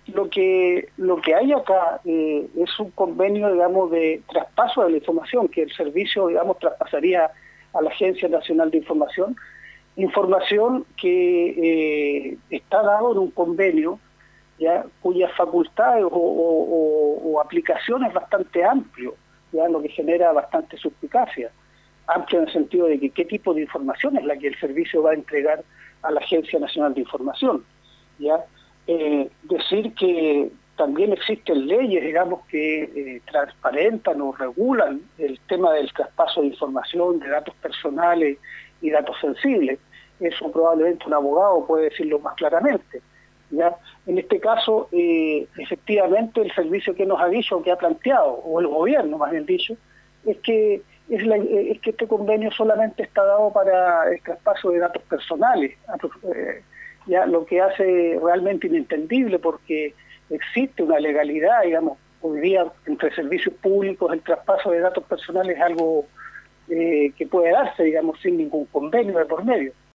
lo que hay acá es un convenio, digamos, de traspaso de la información, que el servicio, digamos, traspasaría a la Agencia Nacional de información que está dado en un convenio, ya, cuyas facultades o aplicación es bastante amplio, ya, lo que genera bastante suspicacia. Amplio en el sentido de que qué tipo de información es la que el servicio va a entregar a la Agencia Nacional de Información, ¿ya? Decir que también existen leyes, digamos, que transparentan o regulan el tema del traspaso de información, de datos personales y datos sensibles. Eso probablemente un abogado puede decirlo más claramente, ¿ya? En este caso, efectivamente, el servicio que nos ha dicho, que ha planteado, o el gobierno más bien dicho, es que este convenio solamente está dado para el traspaso de datos personales, ya, lo que hace realmente inentendible, porque existe una legalidad, digamos, hoy día entre servicios públicos el traspaso de datos personales es algo que puede darse, digamos, sin ningún convenio de por medio.